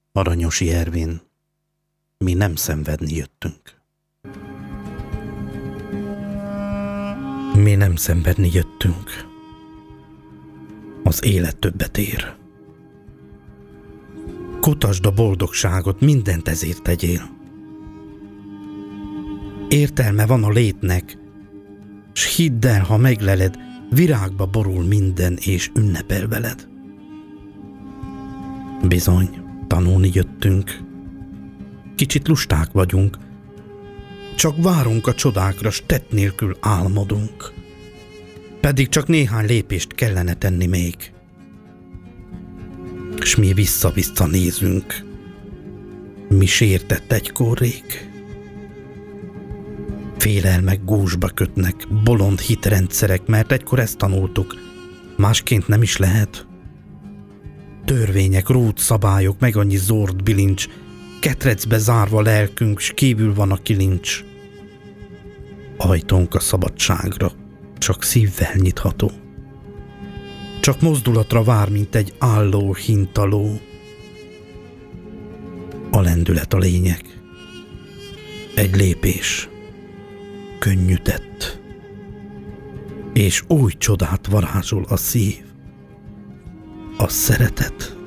Aranyosi Ervin, mi nem szenvedni jöttünk. Mi nem szenvedni jöttünk. Az élet többet ér. Kutasd a boldogságot, mindent ezért tegyél. Értelme van a létnek, s hidd el, ha megleled, virágba borul minden, és ünnepel veled. Bizony, tanulni jöttünk. Kicsit lusták vagyunk, csak várunk a csodákra, s tett nélkül álmodunk. Pedig csak néhány lépést kellene tenni még. S mi vissza-vissza nézünk, mi sértett egykor rég. Félelmek gúzsba kötnek, bolond hitrendszerek, mert egykor ezt tanultuk, másként nem is lehet. Törvények, rút szabályok, meg annyi zord bilincs, ketrecbe zárva lelkünk, s kívül van a kilincs. Ajtónk a szabadságra csak szívvel nyitható. Csak mozdulatra vár, mint egy álló hintaló. A lendület a lényeg. Egy lépés, könnyű tett, és új csodát varázsol a szív. A szeretet.